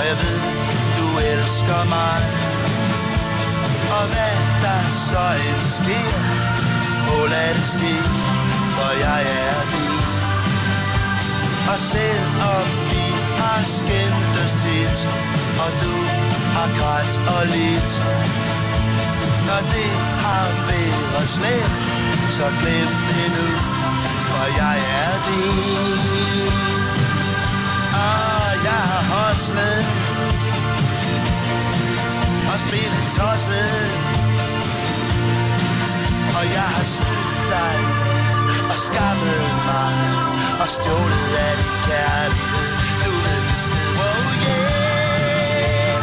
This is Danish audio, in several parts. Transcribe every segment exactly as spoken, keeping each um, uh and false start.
jeg ved, du elsker mig. Og hvad der så end sker, må lad det ske, for jeg er din. Og selvom vi har skændtes tit, og du har grædt og lidt, når det har været slemt, så glem det nu, for jeg er din. Og jeg har hostlet og spillet tosset, og jeg har snydt dig og skammet mig og stjålet af din kærlighed. Du ved besked, oh yeah,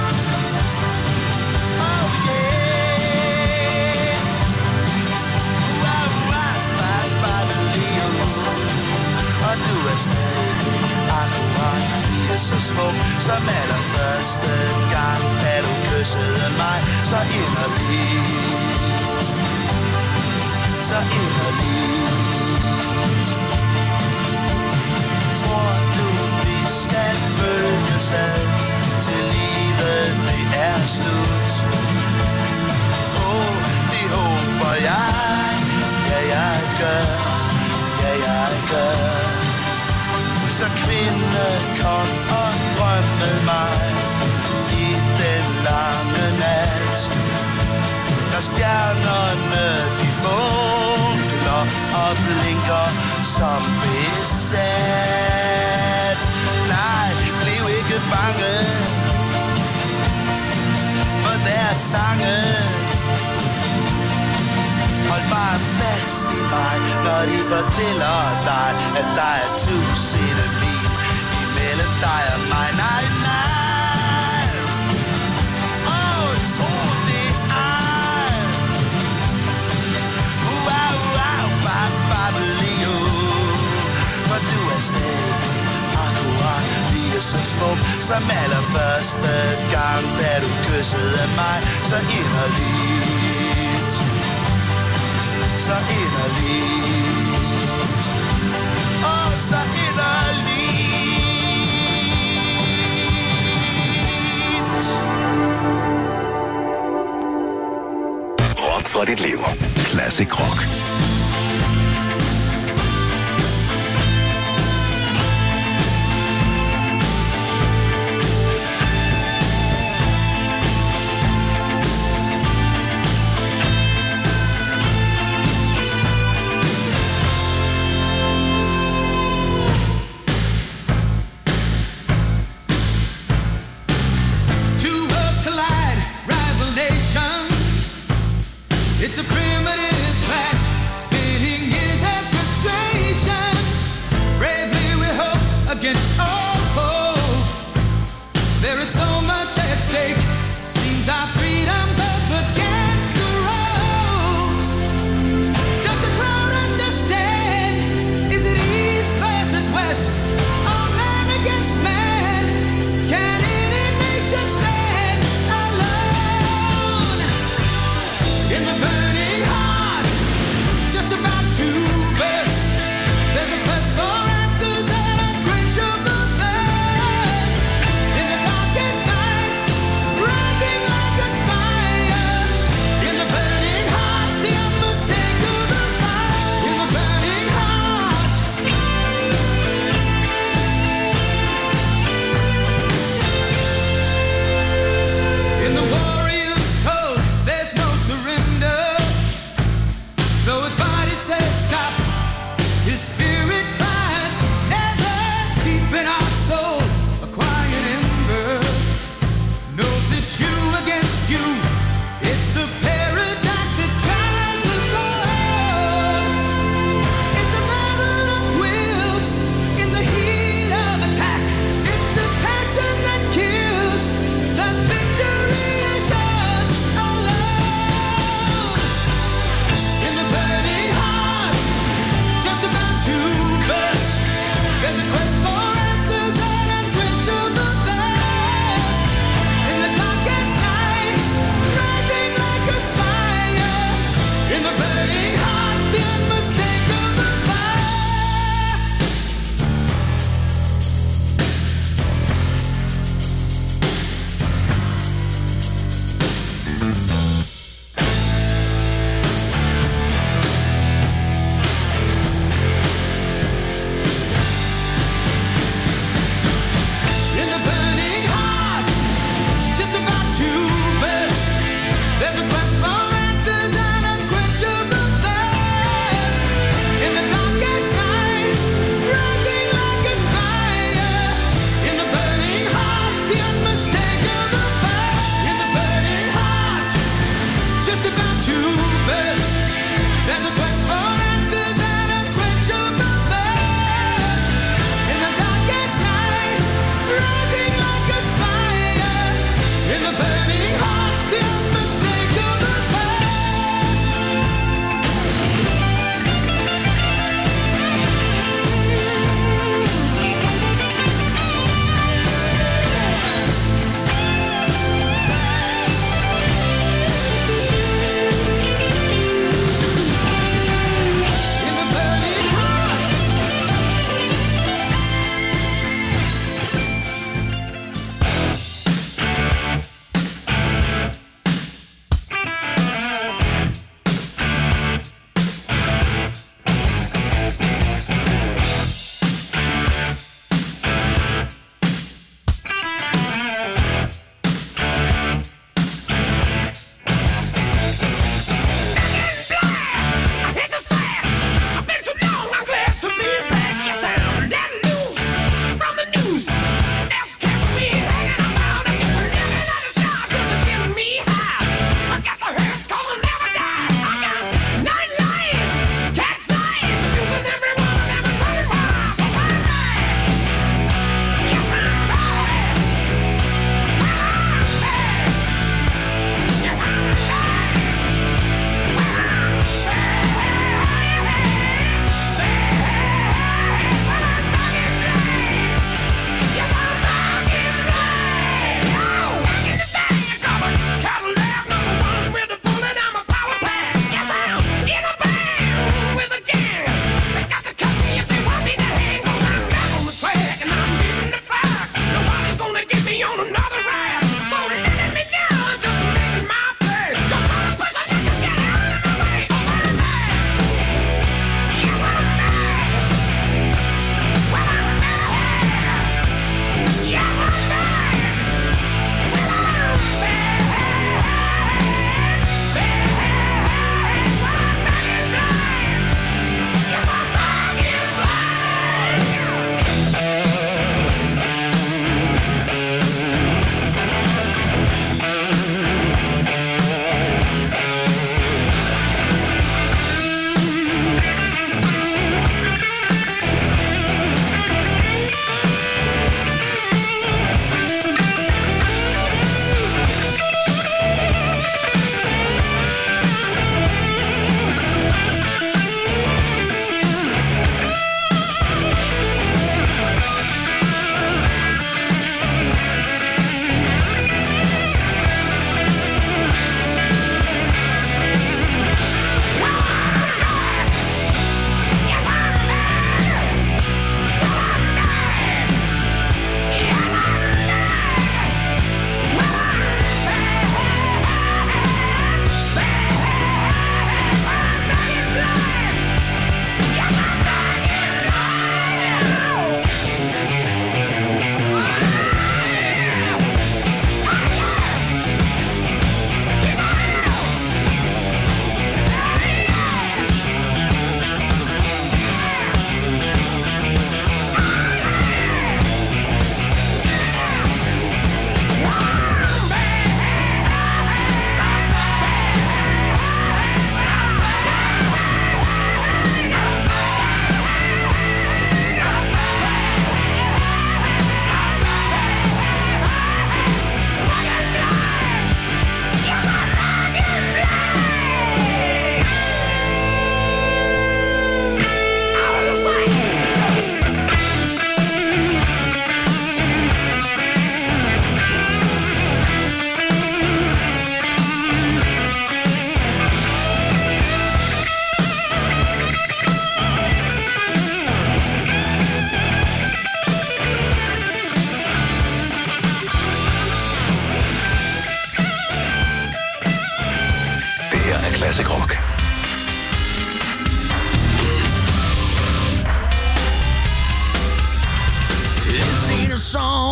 oh yeah. Wow, wow, wow, wow, og du er stadig akkurat lige så smuk som allerførste gang, da du kyssede mig så inderligt, så inderligt. Tror du, vi skal følges ad, til livet det er slut? Åh, oh, det håber jeg, ja jeg gør, ja jeg gør. Så kvinde, kom og drøm med mig i den lange nat, når stjernerne de funkler og blinker som besat. Nej, bliv ikke bange for deres sange. Hold bare fast i mig, når de fortæller dig, at der er tusinde mil imellem dig og mig. Nej, nej, åh, oh, tro det ej. Wow, wow, wow, babelio. For du er stadig akkurat lige så smuk som allerførste gang, da du kyssede mig så inderligt, så inderligt, åh, oh, så inderligt. Rock fra dit liv. Classic rock. It's a primitive clash.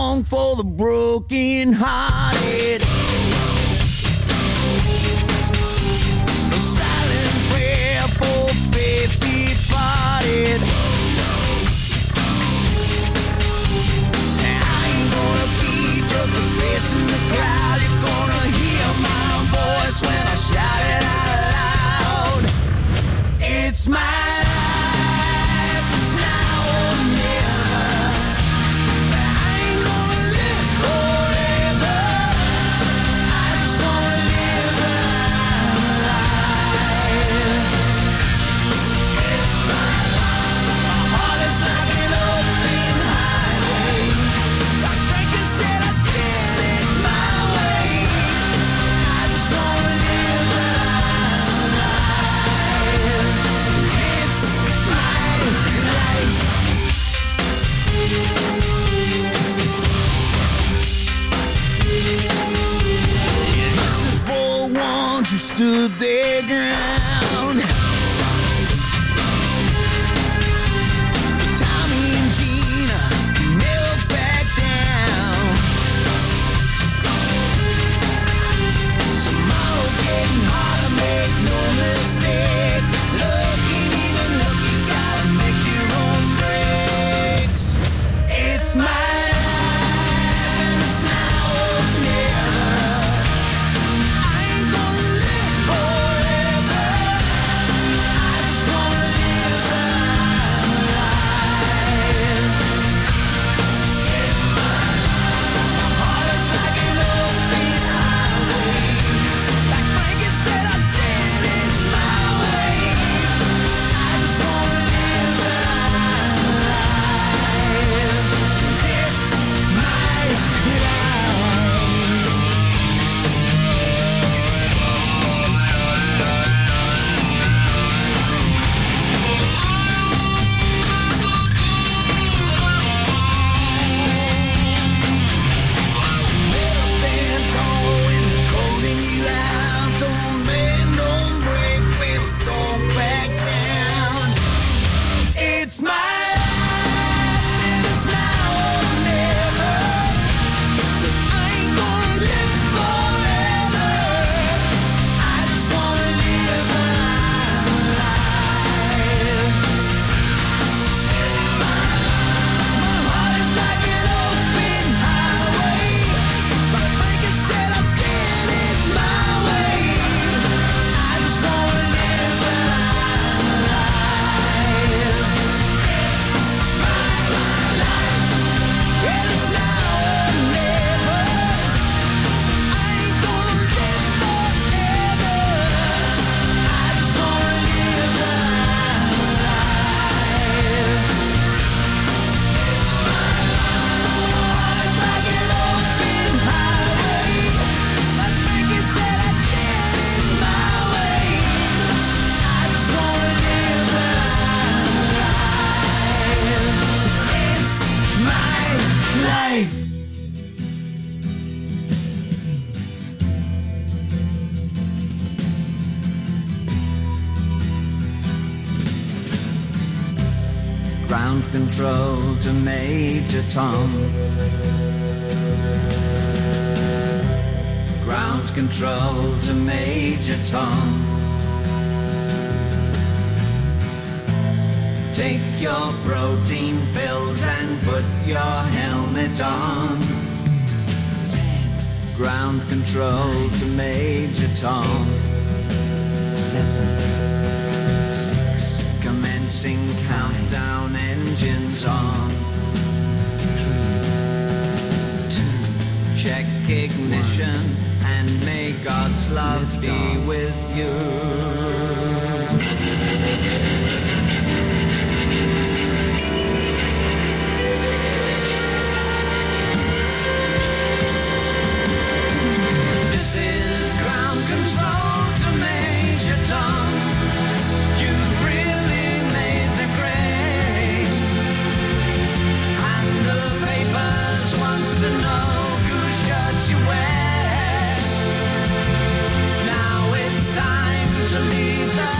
song for the broken hearted. A silent prayer for faith departed. I ain't gonna be just a face in the crowd. You're gonna hear my voice when I shout it out loud. It's my life, it's now or never. I ain't gonna live forever. I just wanna live when I'm alive. It's my life. My heart is like an open highway. Like Franklin said, I did it my way. I just wanna live when I'm alive. It's my life. This is for the ones who stood their ground. For Tommy and Gina, never back down. Tomorrow's getting harder, make no mistake. Look, ain't even look, you gotta make your own breaks. It's my life, and it's now or never. I ain't gonna live forever. I just wanna live when I'm alive. It's my life. My heart is like an open highway. Like Frankenstein, I did it my way. I just wanna live when I'm alive. 'Cause it's my life. Better stand tall when they're calling you out. Don't bend, don't break, baby, don't back down. It's my life, and it's now or never. 'Cause I ain't gonna live forever. I just wanna live when I'm alive. It's my life. My heart is like an open highway. Like Franklin said, I did it my way. I just wanna live when I'm alive. It's my life, and it's now or never. I ain't gonna live forever. I just wanna live when I'm alive. It's my life. It's like an open highway. Like Frankie said, I did it my way. I just wanna live when I'm alive. It's my life. Ground control to Major Tom. Ground control to Major Tom. Take your protein pills and put your helmet on. Ground control to Major Tom. Seven, six, commencing countdown, engines on. Three, two, check ignition, and may God's love be with you. This is ground control to Major Tom. You've really made the grade, and the papers want to know whose shirt you wear. Now it's time to leave the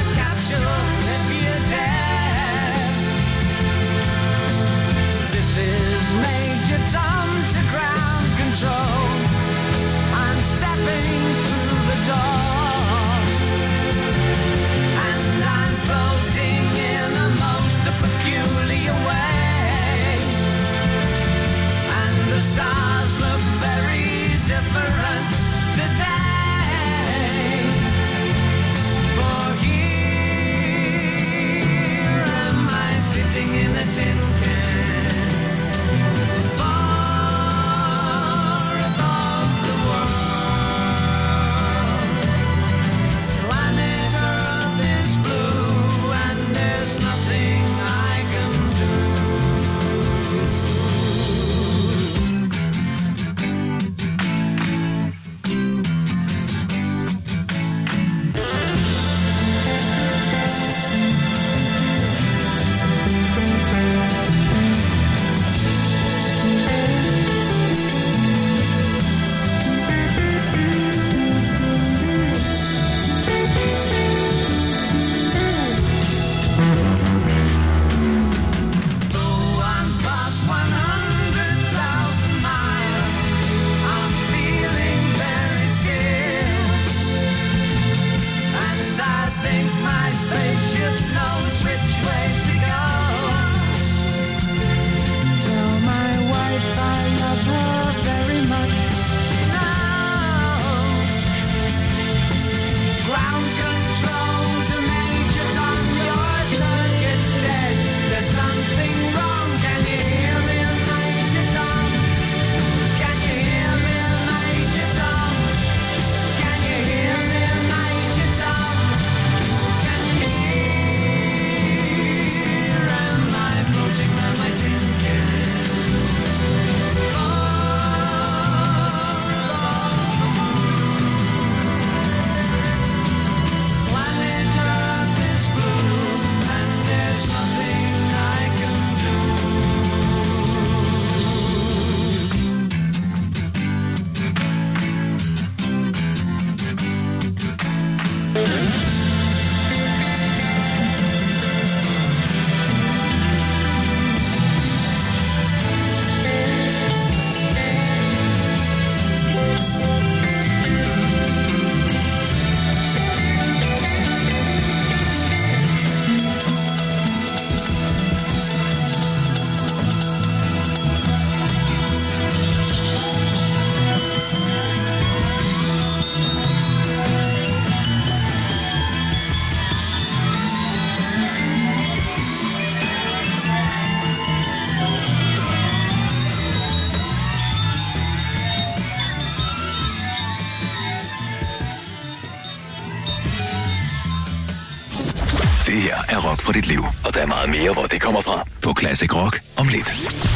for dit liv. Og der er meget mere, hvor det kommer fra på Classic Rock om lidt.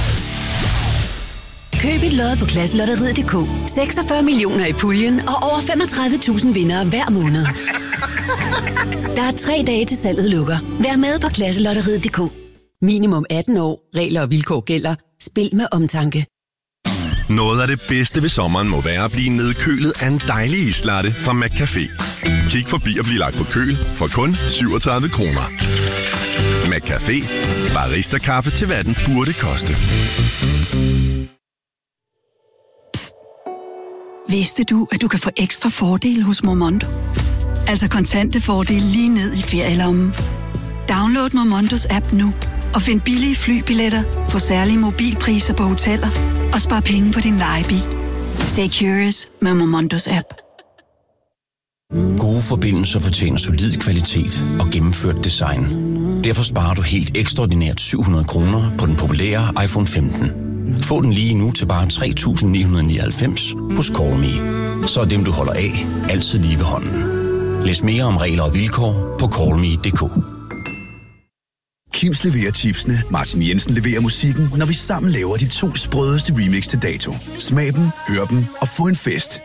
Køb et lod på Klasselotteriet punktum d k. seksogfyrre millioner i puljen og over femogtredive tusind vindere hver måned. Der er tre dage til salget lukker. Vær med på Klasselotteriet punktum d k. Minimum atten år. Regler og vilkår gælder. Spil med omtanke. Noget af det bedste ved sommeren må være at blive nedkølet af en dejlig islatte fra McCafé. Kig forbi og bliv lagt på køl for kun syvogtredive kroner. McCafé. Barista-kaffe til hvad den burde koste. Psst. Vidste du, at du kan få ekstra fordele hos Momondo? Altså kontante fordele lige ned i ferielommen. Download Momondos app nu og find billige flybilletter, få særlige mobilpriser på hoteller og spar penge på din lejebil. Stay curious med Momondos app. Gode forbindelser fortjener solid kvalitet og gennemført design. Derfor sparer du helt ekstraordinært syv hundrede kroner på den populære iPhone femten. Få den lige nu til bare tre tusind ni hundrede nioghalvfems hos Call Me. Så er dem, du holder af, altid lige ved hånden. Læs mere om regler og vilkår på call me punktum d k. Kims leverer chipsene, Martin Jensen leverer musikken, når vi sammen laver de to sprødeste remix til dato. Smag dem, hør dem og få en fest.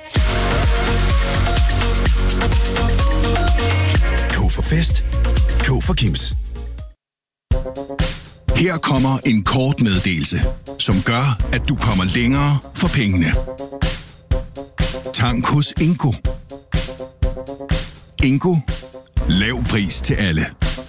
K for fest. K for Kims. Her kommer en kort meddelelse, som gør, at du kommer længere for pengene. Tank hos Ingo. Ingo. Lav pris til alle.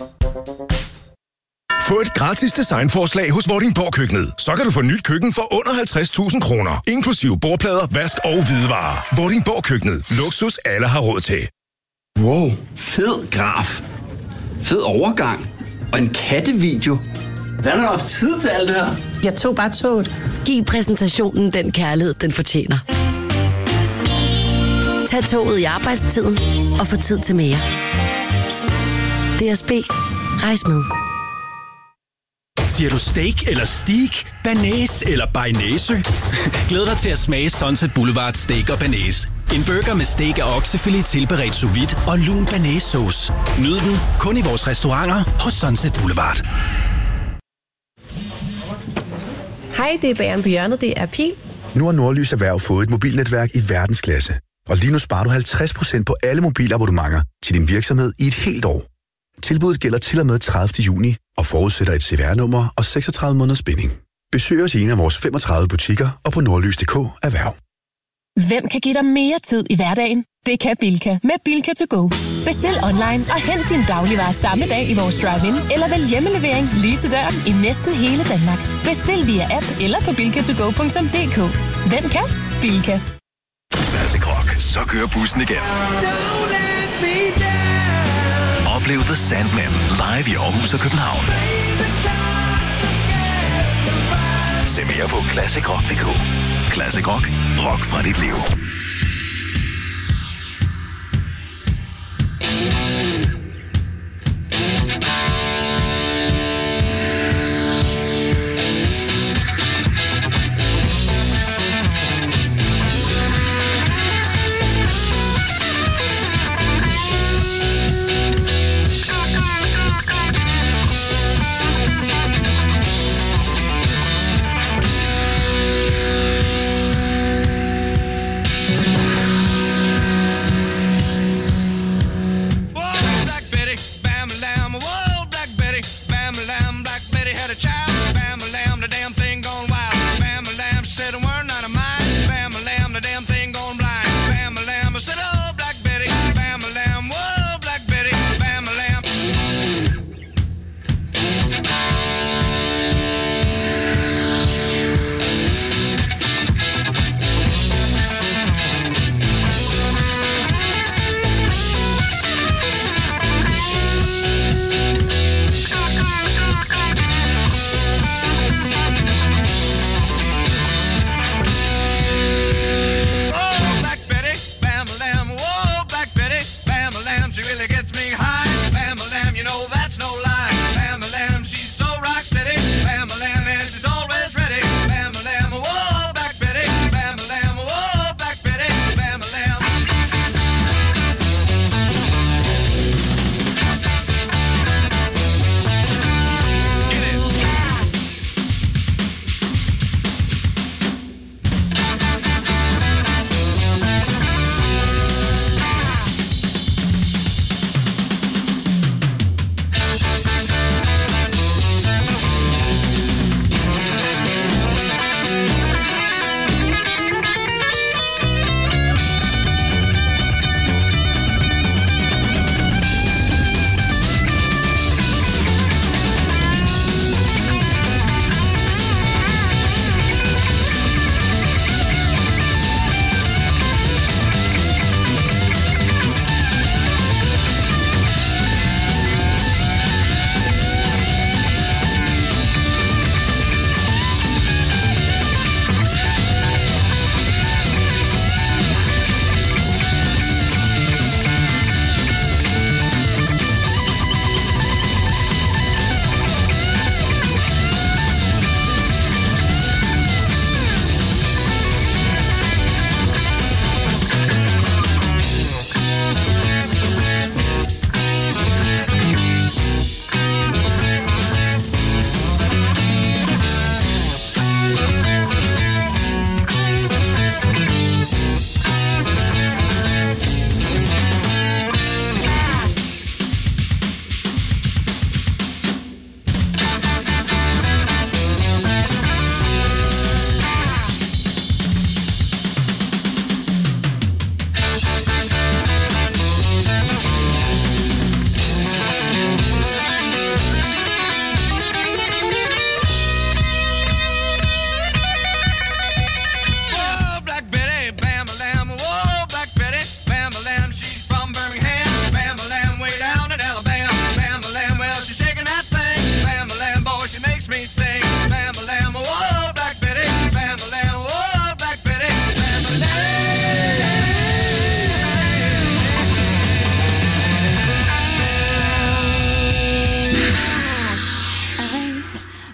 Få et gratis designforslag hos Vordingborg Køkkenet. Så kan du få nyt køkken for under halvtreds tusind kroner. Inklusive bordplader, vask og hvidevarer. Vordingborg Køkkenet. Luksus alle har råd til. Wow, fed graf. Fed overgang. Og en kattevideo. Hvordan har du haft tid til alt det her? Jeg tog bare toget. Giv præsentationen den kærlighed, den fortjener. Tag toget i arbejdstiden og få tid til mere. D S B. Rejs med. Siger du steak eller steak? Banæs eller bearnaise? Glæd dig til at smage Sunset Boulevard Steak og Banæs. En burger med steak og oksefilet tilberedt sous vide og lun banæssauce. Nyd den kun i vores restauranter hos Sunset Boulevard. Hej, det er Bageren på hjørnet. Det er Pil. Nu har Nordlys Erhverv fået et mobilnetværk i verdensklasse. Og lige nu sparer du halvtreds procent på alle mobilabonnementer til din virksomhed i et helt år. Tilbuddet gælder til og med tredivte juni og forudsætter et C V R-nummer og seksogtredive måneders binding. Besøg os i en af vores femogtredive butikker og på nordlys punktum d k erhverv. Hvem kan give dig mere tid i hverdagen? Det kan Bilka med Bilka to go. Bestil online og hent din dagligvarer samme dag i vores drive-in, eller vælg hjemmelevering lige til døren i næsten hele Danmark. Bestil via app eller på bilka to go punktum d k. Hvem kan? Bilka. Classic Rock, så kører bussen igen. Oplev The Sandman live i Aarhus og København. Se mere på classic rock punktum d k. Classic Rock. Rock fra dit liv.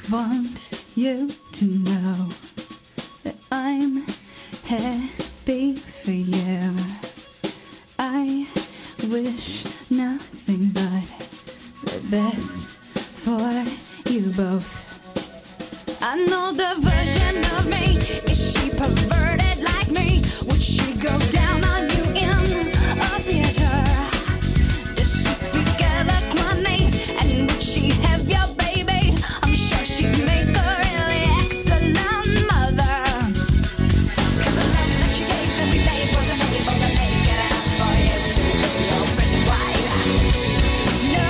want you to know that I'm happy for you. I wish nothing but the best for you both. I know the version of me. Is she perverted like me? Would she go down on you in a theater? Does she speak eloquently? And would she have your baby? I'm sure she'd make a really excellent mother. 'Cause the love that she gave every day wasn't able to make it out for you to be open wide. No.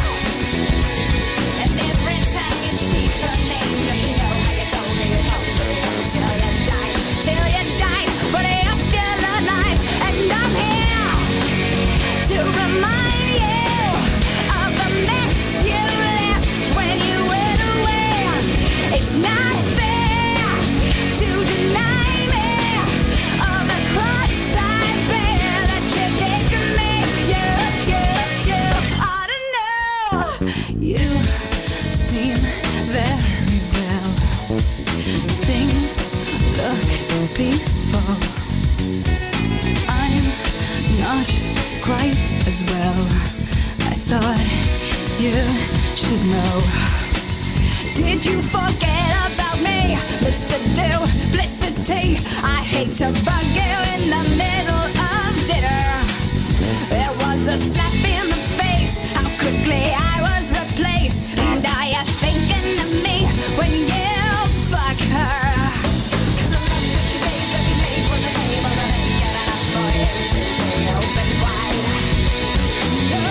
And every time you speak her name, does she know how you told me you told me till you die, till you die, but you're still alive, and I'm here to remind you of the mess you left when you went away. It's not fair to deny me of the cross I bear that you did to me. You, you, you ought to know. You seem very well. Things look peaceful. I'm not quite as well. I thought you should know. Did you forget about me, Mister Duplicity? I hate to bug you in the middle of dinner. There was a slap in the face, how quickly I was replaced. And are you thinking of me when you fuck her? 'Cause the love that you gave every day wasn't able to make it enough for you to be open wide. No.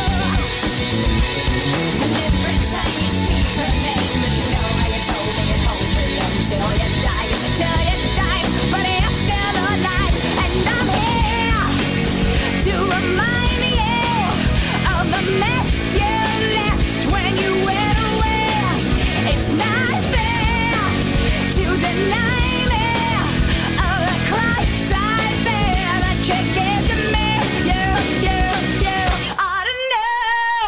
And every time you speak her name, does she know how you told me and hold me until you die, till you die, but you're still alive, and I'm here to remind you of the mess you left when you went away. It's not fair to deny me of the cross I bear that you gave to me. You, you, you ought to know.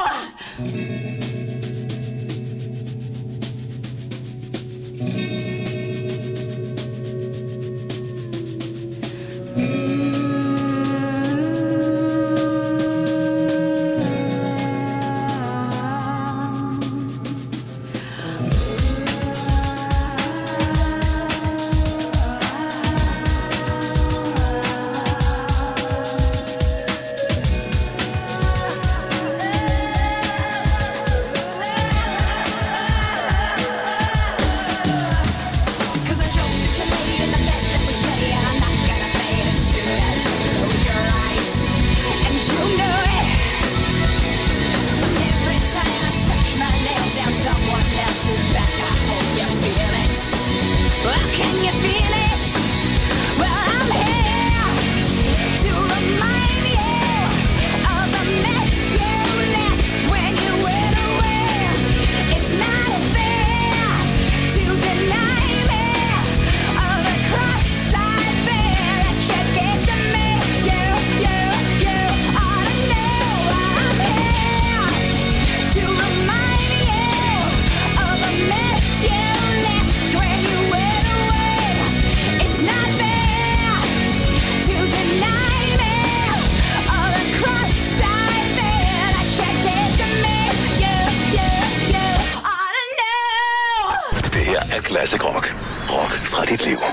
Classic Rock. Rock fra dit liv.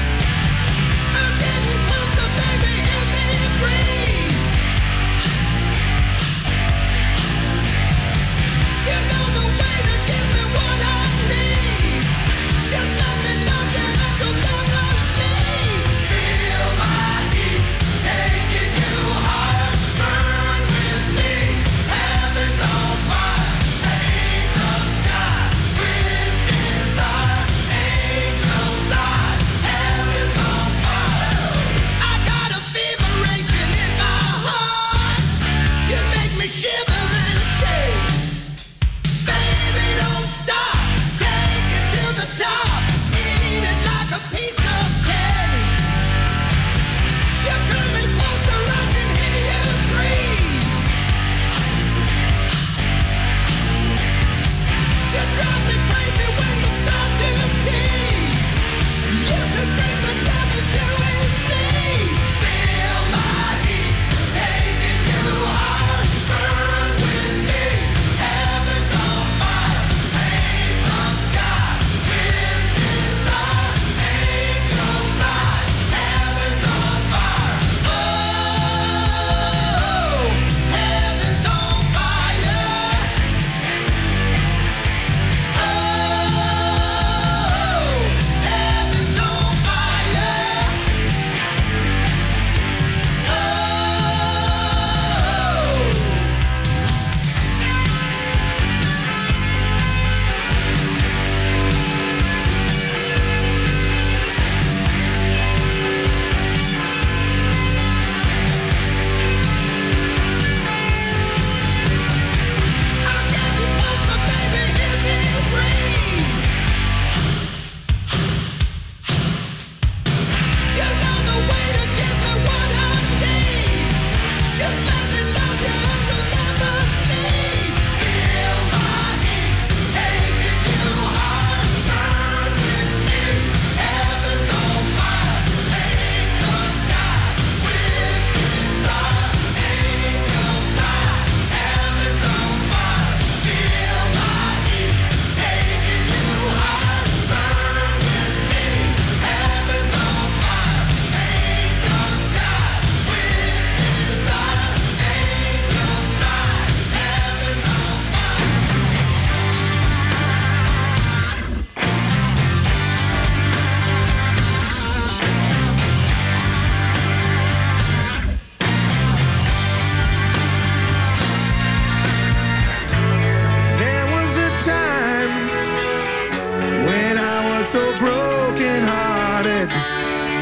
Breathe.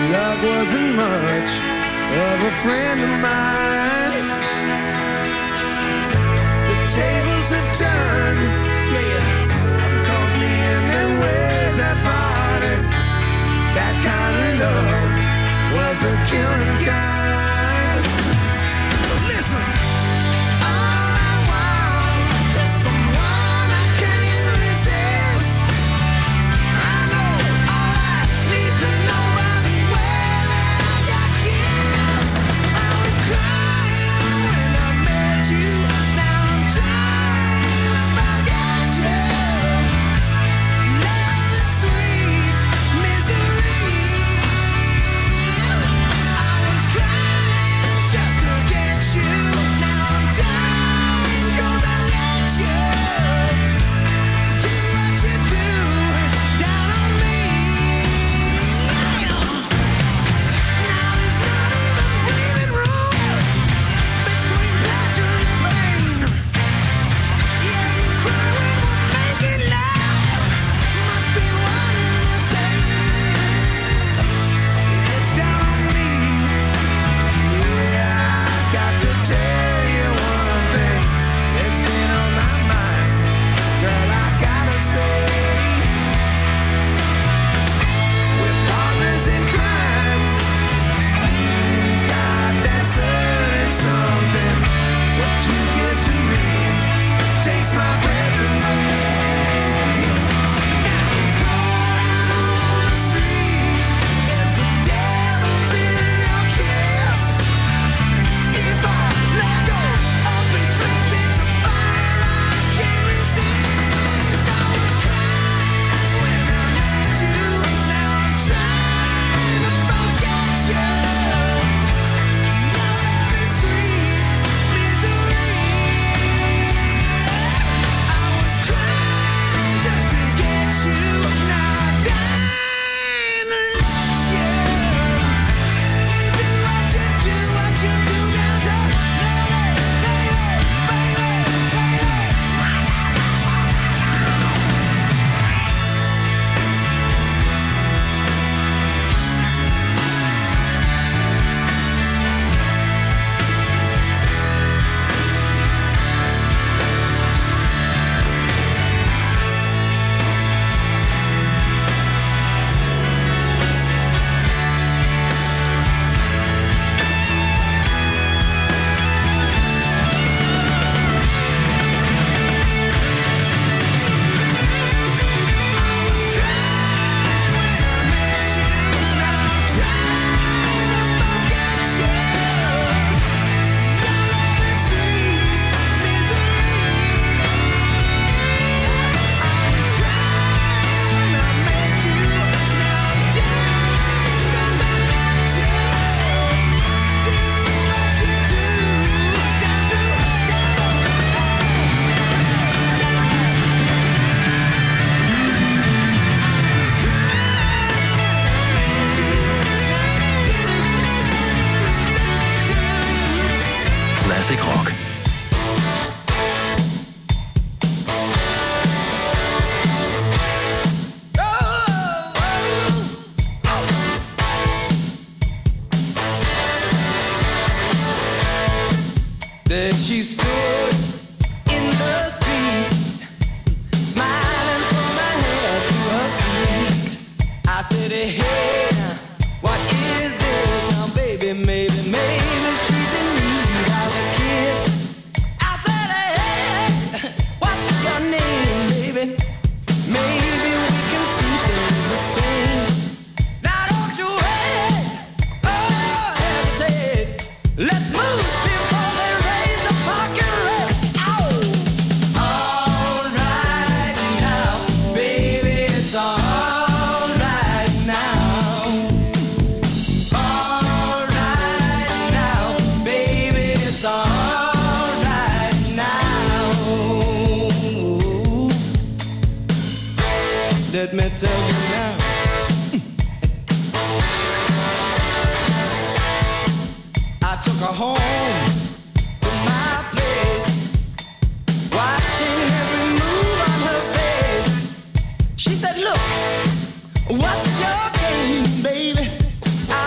luck wasn't much of a friend of mine. The tables have turned, yeah. One calls me in and where's that party? That kind of love was the killing kind. So listen. All I want is someone I can't resist. I know all I need to know by the way that I got kissed. I was crying when I met you. Now I'm trying to forget you. Love is sweet misery. I was crying just to get you. Now I'm dying 'cause I let you do what you do down on me. Now there's not even breathing room between pleasure and pain. Yeah, you cry when we're making love. Must be one and the same. It's down on me. Yeah, I got to tell you one thing. It's been on my mind. Girl, I gotta say, we're partners in crime. You got that certain something. What you give to me takes my breath away. Now rolling on the street is the devil's in your kiss. If I let go of big friends, it's a fire I can't resist. I was crying when I met you. Now I'm trying to forget you. Your love is sweet misery. I was crying just to get you. Now I'm dying to let you do what you do, what you do down to baby, baby, baby, Classic Rock. There she stood in the street, smiling from her head to her feet. I said, hey, what is this now, baby? Maybe, maybe she's in need of a kiss. I said, hey, what's your name, baby? Maybe we can see things the same. Now don't you wait, oh, hesitate. Let's move before they raise the fucking rate. Ow! All right now, baby, it's all right now. All right now, baby, it's all right now. Let me tell you now. I took her home to my place, watching every move on her face. She said, look, what's your game, baby? I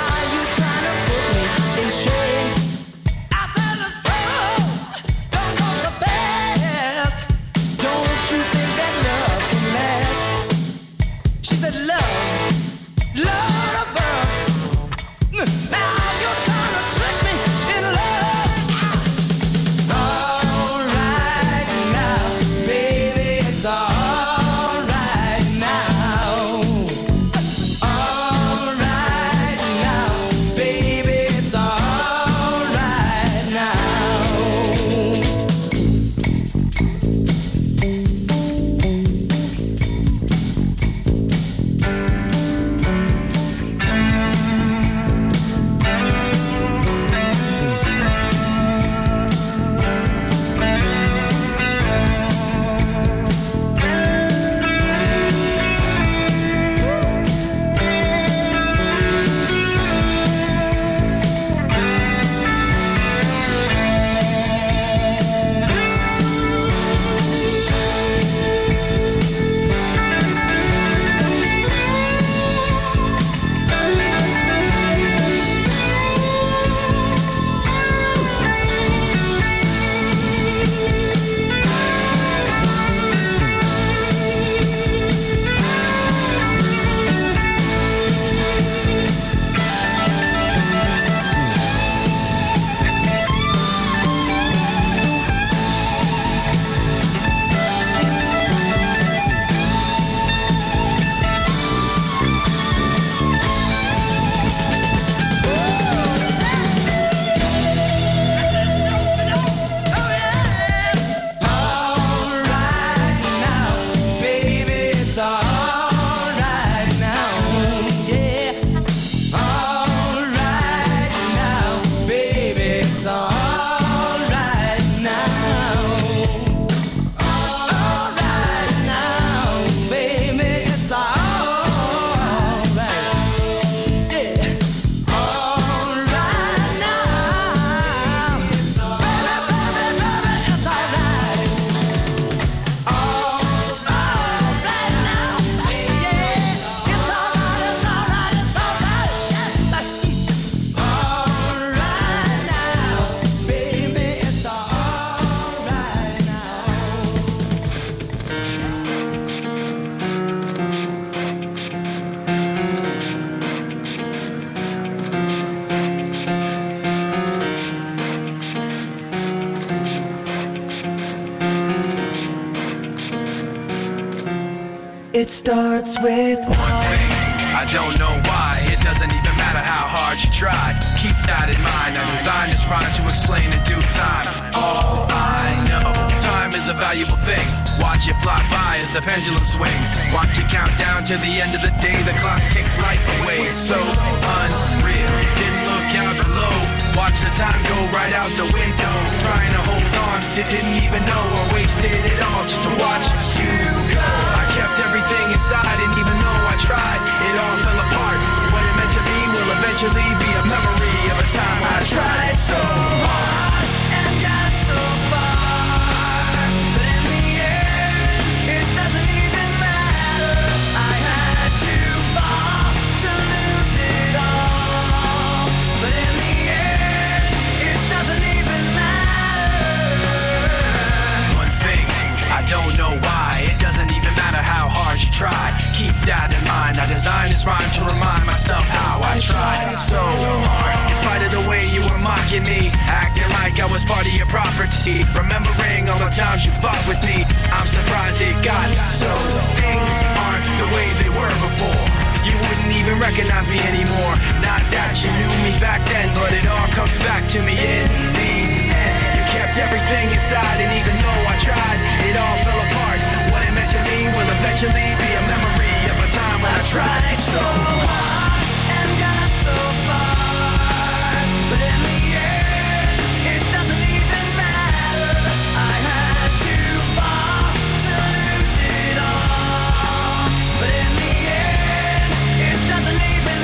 It starts with one thing. I don't know why. It doesn't even matter how hard you try. Keep that in mind. I designed this rhyme to explain in due time. All I know, time is a valuable thing. Watch it fly by as the pendulum swings. Watch it count down to the end of the day. The clock takes life away. It's so unreal. Didn't look out below. Watch the time go right out the window. Trying to hold on to didn't even know or wasted it all just to watch you go. I kept everything inside and even though I tried, it all fell apart. What it meant to be will eventually be a memory of a time when I tried so hard and got so far, but in the end, it doesn't even matter. I had to fall to lose it all, but in the end, it doesn't even matter. One thing, I don't know why. It doesn't even matter how hard you try. Keep that in mind. I designed this rhyme to remind myself how I tried so hard. In spite of the way you were mocking me, acting like I was part of your property, remembering all the times you fought with me, I'm surprised it got so. Things aren't the way they were before. You wouldn't even recognize me anymore. Not that you knew me back then, but it all comes back to me in the end. You kept everything inside, and even though I tried, it all fell apart. What it meant to me will eventually be a memory of a time when I tried so hard and got so far, but in the end, it doesn't even matter. I had to fall to lose it all, but in the end, it doesn't even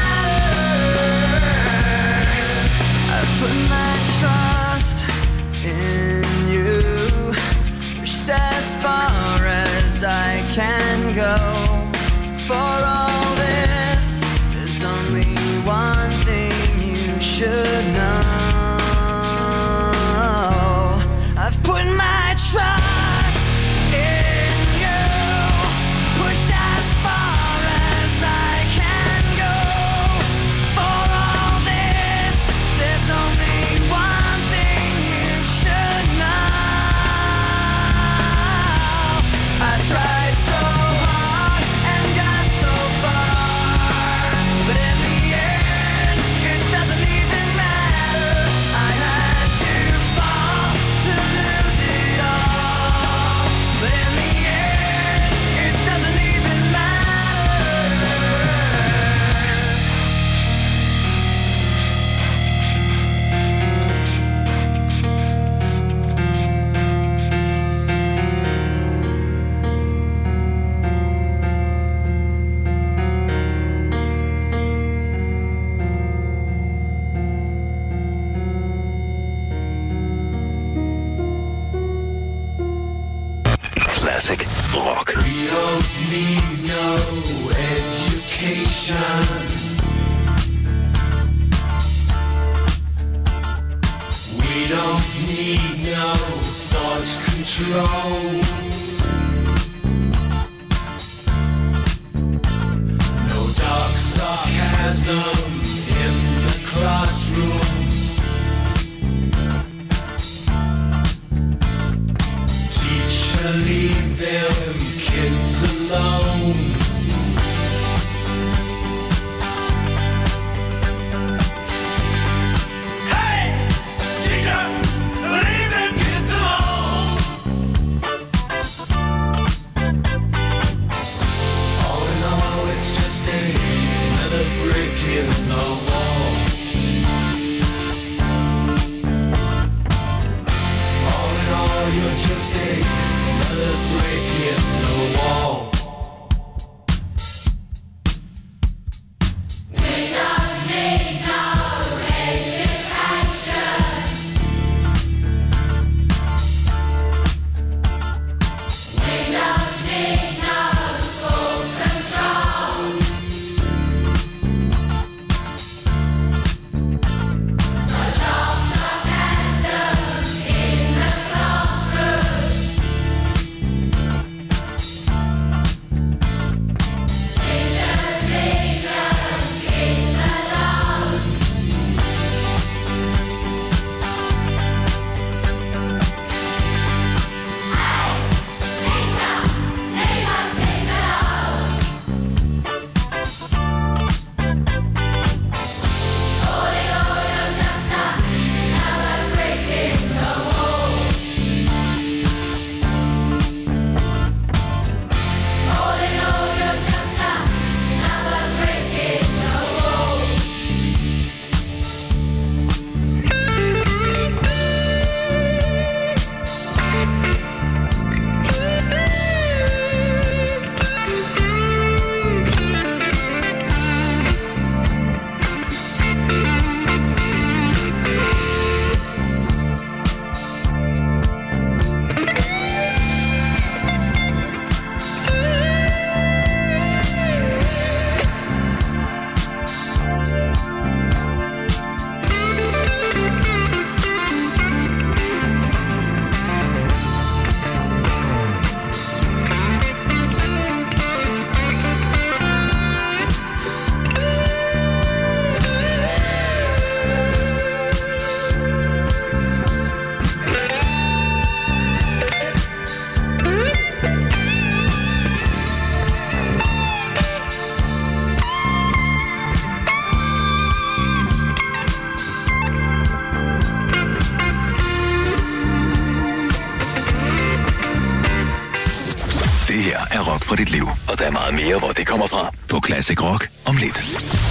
matter. I put my trust in you, pushed as far as I can go. For all this, there's only one thing you should know. I've put my trust in you, pushed as far as I can go. For all this, there's only one thing you should know. I tried so hard and got so far, but in the end, it doesn't even matter. I had to fall to lose it all, but in the end, it doesn't even matter. Classic rock. We don't need no education. We don't need no thought control. No dark sarcasm in the classroom. Teacher, leave them kids alone. Hey, teacher, leave them kids alone. All in all, it's just another brick in dit liv. Og der er meget mere, hvor det kommer fra. På Classic Rock om lidt.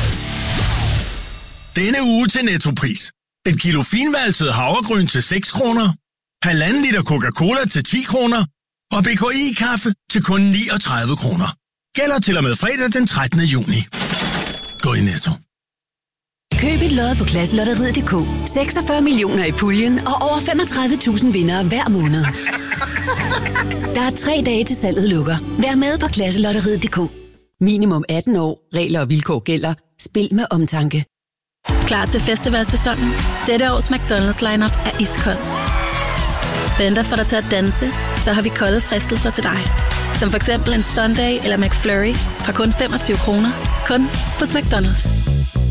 Denne uge til Nettopris. Et kilo finvalset havregryn til seks kroner. Halvanden liter Coca-Cola til ti kroner. Og B K I-kaffe til kun niogtredive kroner. Gælder til og med fredag den trettende juni. Gå i Netto. Køb et lod på Klasselotteriet punktum d k. seksogfyrre millioner i puljen og over femogtredive tusind vindere hver måned. Der er tre dage til salget lukker. Vær med på Klasselotteriet punktum d k. Minimum atten år. Regler og vilkår gælder. Spil med omtanke. Klar til festivalsæsonen? Dette års McDonald's lineup er iskold. Venter for dig til at danse, så har vi kolde fristelser til dig. Som for eksempel en sundae eller McFlurry fra kun femogtyve kroner. Kun hos McDonald's.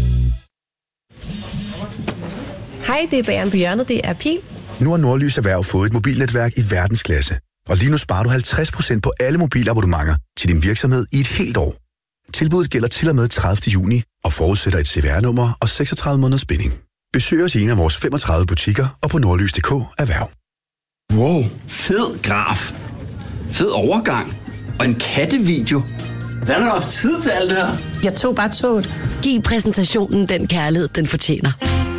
Hej, det er Bageren på hjørnet. Det er Pil. Nu har Nordlys Erhverv fået et mobilnetværk i verdensklasse. Og lige nu sparer du halvtreds procent på alle mobilabonnementer til din virksomhed i et helt år. Tilbuddet gælder til og med tredivte juni og forudsætter et C V R-nummer og seksogtredive måneders binding. Besøg os i en af vores femogtredive butikker og på nordlys punktum d k erhverv. Wow, fed graf. Fed overgang. Og en kattevideo. Hvordan har du haft tid til alt det her? Jeg tog bare toget. Giv præsentationen den kærlighed, den fortjener.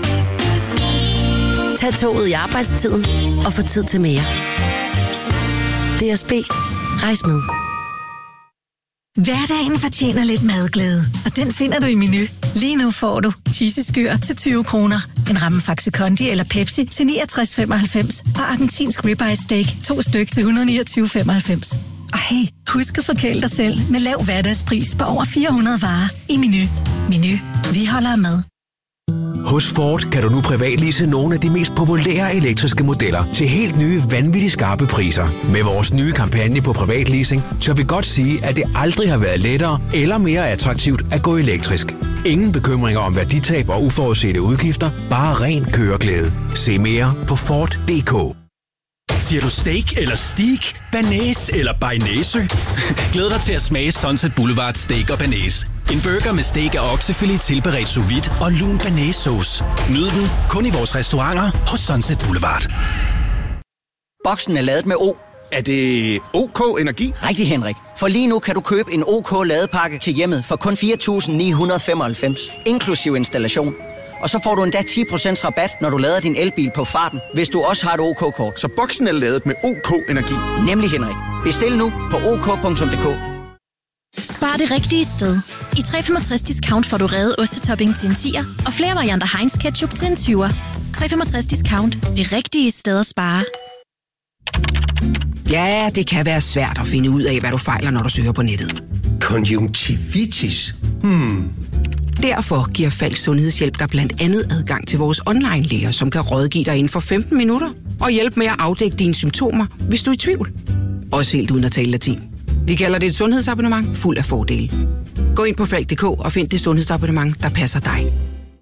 Tag toget i arbejdstiden og få tid til mere. D S B. Rejs med. Hverdagen fortjener lidt madglæde, og den finder du i Menu. Lige nu får du cheeseskyr til tyve kroner, en ramme Faxe Kondi eller Pepsi til niogtres femoghalvfems og argentinsk ribeye steak to styk til et hundrede niogtyve femoghalvfems. Og hey, husk at forkæle dig selv med lav hverdagspris på over fire hundrede varer i Menu. Menu. Vi holder med. Hos Ford kan du nu privatlease nogle af de mest populære elektriske modeller til helt nye, vanvittigt skarpe priser. Med vores nye kampagne på privatleasing, tør vi godt sige, at det aldrig har været lettere eller mere attraktivt at gå elektrisk. Ingen bekymringer om værditab og uforudsete udgifter, bare ren køreglæde. Se mere på Ford punktum d k. Siger du steak eller steak, banæs eller bearnaisesø? Glæd dig til at smage Sunset Boulevard Steak og Banæs. En burger med steak og oksefilet tilberedt sous vide og lun banæssauce. Nyd den kun i vores restauranter hos Sunset Boulevard. Boksen er lavet med O. Er det OK Energi? Rigtig, Henrik. For lige nu kan du købe en OK ladepakke til hjemmet for kun fire tusind ni hundrede femoghalvfems, inklusiv installation. Og så får du endda ti procent rabat, når du lader din elbil på farten, hvis du også har et OK-kort. Så boksen er lavet med OK Energi? Nemlig, Henrik. Bestil nu på ok punktum d k. Spar det rigtige sted. I tre komma femogtres discount får du revet ostetopping til en tier, og flere varianter Heinz ketchup til en tyver. tre komma femogtres discount. Det rigtige sted at spare. Ja, det kan være svært at finde ud af, hvad du fejler, når du søger på nettet. Konjunktivitis? Hmm. Derfor giver Falk Sundhedshjælp dig blandt andet adgang til vores online-læger, som kan rådgive dig inden for femten minutter og hjælpe med at afdække dine symptomer, hvis du er i tvivl. Også helt uden at tale latin. Vi kalder det et sundhedsabonnement fuld af fordele. Gå ind på falk punktum d k og find det sundhedsabonnement, der passer dig.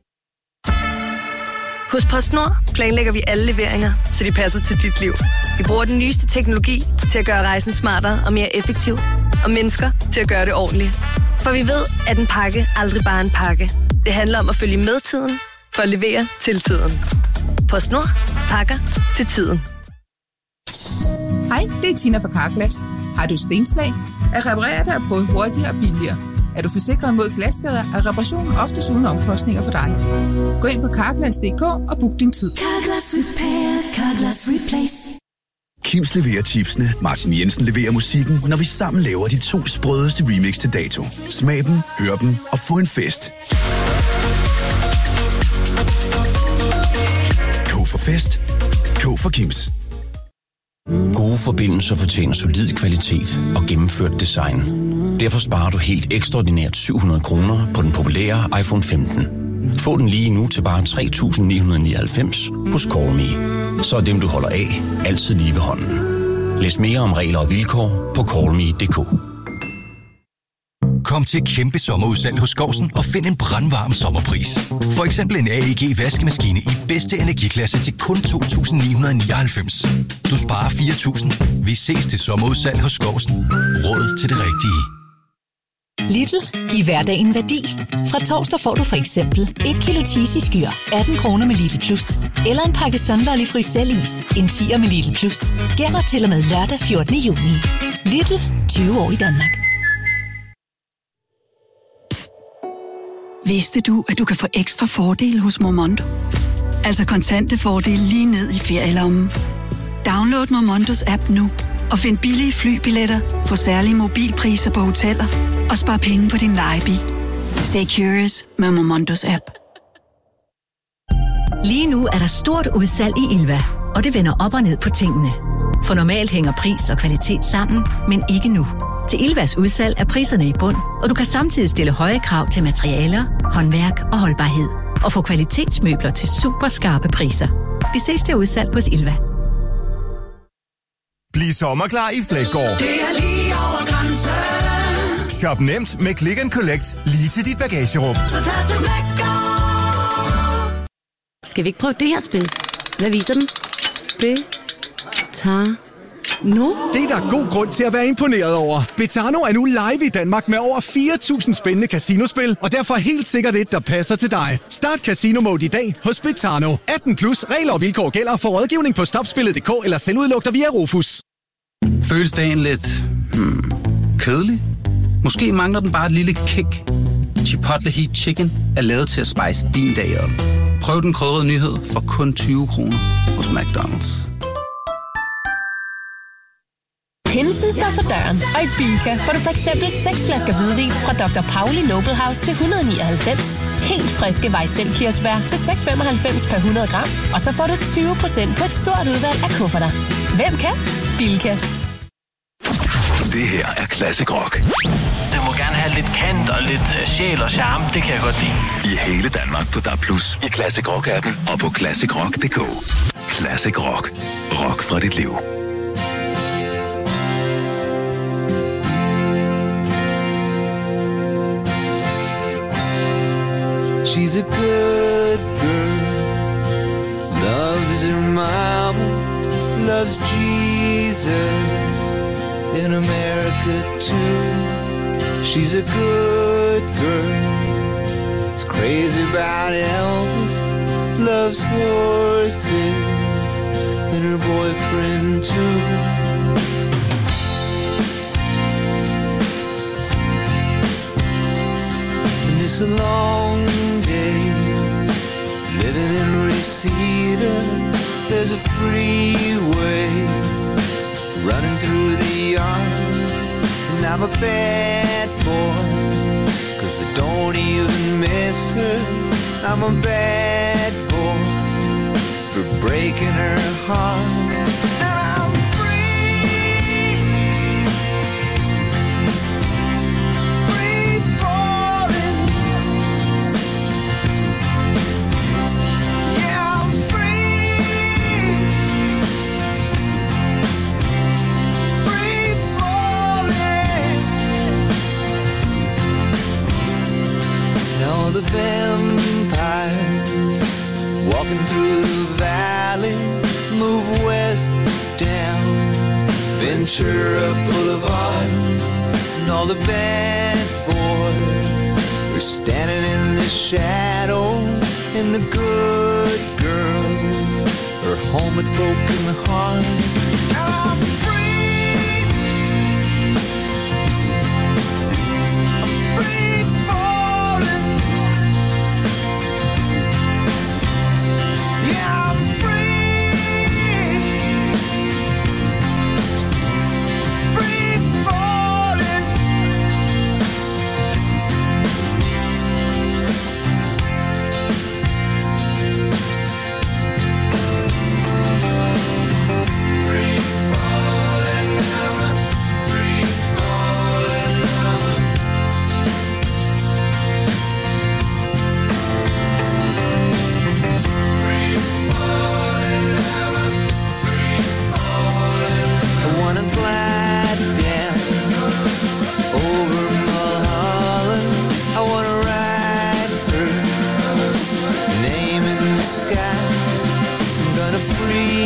Hos PostNord planlægger vi alle leveringer, så de passer til dit liv. Vi bruger den nyeste teknologi til at gøre rejsen smartere og mere effektiv, og mennesker til at gøre det ordentligt. For vi ved, at en pakke aldrig bare er en pakke. Det handler om at følge med tiden, for at levere til tiden. PostNord. Pakker til tiden. Hej, det er Tina fra Carglass. Har du stenslag? At reparere dig både hurtigere og billigere. Er du forsikret mod glasskader, er reparationen oftest uden omkostninger for dig. Gå ind på carglass punktum d k og book din tid. Carglass Repair, Carglass Replace. Kims leverer chipsene, Martin Jensen leverer musikken, når vi sammen laver de to sprødeste remix til dato. Smag dem, hør dem og få en fest. K for fest. K for Kims. Gode forbindelser fortjener solid kvalitet og gennemført design. Derfor sparer du helt ekstraordinært syv hundrede kroner på den populære iPhone femten. Få den lige nu til bare tre tusind ni hundrede nioghalvfems hos Call Me. Så er dem, du holder af, altid lige ved hånden. Læs mere om regler og vilkår på call me punktum d k. Kom til kæmpe sommerudsalg hos Skovsen og find en brandvarm sommerpris. For eksempel en A E G vaskemaskine i bedste energiklasse til kun to tusind ni hundrede nioghalvfems. Du sparer fire tusind. Vi ses til sommerudsalg hos Skovsen. Råd til det rigtige. Lidl. Giv hverdagen værdi. Fra torsdag får du for eksempel et kilo cheesy skyr, atten kroner med Lidl Plus. Eller en pakke Sunlolly Frysellis, en tier med Lidl Plus. Gælder til og med lørdag fjortende juni. Lidl. tyve år i Danmark. Vidste du, at du kan få ekstra fordele hos Momondo? Altså kontante fordele lige ned i ferielommen. Download Momondos app nu og find billige flybilletter, få særlige mobilpriser på hoteller og spar penge på din lejebil. Stay curious med Momondos app. Lige nu er der stort udsalg i Ilva, og det vender op og ned på tingene. For normalt hænger pris og kvalitet sammen, men ikke nu. Til Ilvas udsalg er priserne i bund, og du kan samtidig stille høje krav til materialer, håndværk og holdbarhed. Og få kvalitetsmøbler til super skarpe priser. Vi ses til udsalg hos Ilva. Bliv sommerklar i Fleggaard. Det er lige over grænsen. Shop nemt med Click and Collect lige til dit bagagerum. Så tag til Fleggaard. Skal vi ikke prøve det her spil? Hvad viser den? Det tager nu. Det er der god grund til at være imponeret over. Betano er nu live i Danmark med over fire tusind spændende casinospil, og derfor helt sikkert et, der passer til dig. Start Casino Mode i dag hos Betano. atten plus regler og vilkår gælder for rådgivning på stopspillet punktum d k eller selvudlugter via Rufus. Føles dagen lidt hmm, kedelig? Måske mangler den bare et lille kick. Chipotle Heat Chicken er lavet til at spice din dag op. Prøv den krydrede nyhed for kun tyve kroner hos McDonald's. Pinsen står for døren, og i Bilka får du for eksempel seks flasker hvidvin fra doktor Pauli Noble House til et hundrede og nioghalvfems. Helt friske Weissel-kirsebær til seks komma femoghalvfems per hundrede gram. Og så får du tyve procent på et stort udvalg af kufferter. Hvem kan? Bilka. Det her er Classic Rock. Det må gerne have lidt kant og lidt uh, sjæl og charme. Det kan jeg godt lide. I hele Danmark på D A B plus, i Classic Rock-appen og på classic rock punktum d k. Classic Rock. Rock fra dit liv. She's a good girl, loves her mama, loves Jesus, in America too. She's a good girl, is crazy about Elvis, loves horses, and her boyfriend too. And it's a long day, living in Reseda. There's a freeway running through the yard, and I'm a bad boy, 'cause I don't even miss her. I'm a bad boy for breaking her heart. And I'm free, free falling. Yeah, I'm free, free falling. Now the vampires walking through the valley move west down Ventura Boulevard, and all the bad boys are standing in the shadows, and the good girls are home with broken hearts. I'm free, I'm free falling. Yeah, I'm free, free falling. Free falling now, free falling now. I wanna glide down over Mulholland. I wanna ride her name in the sky. I'm gonna free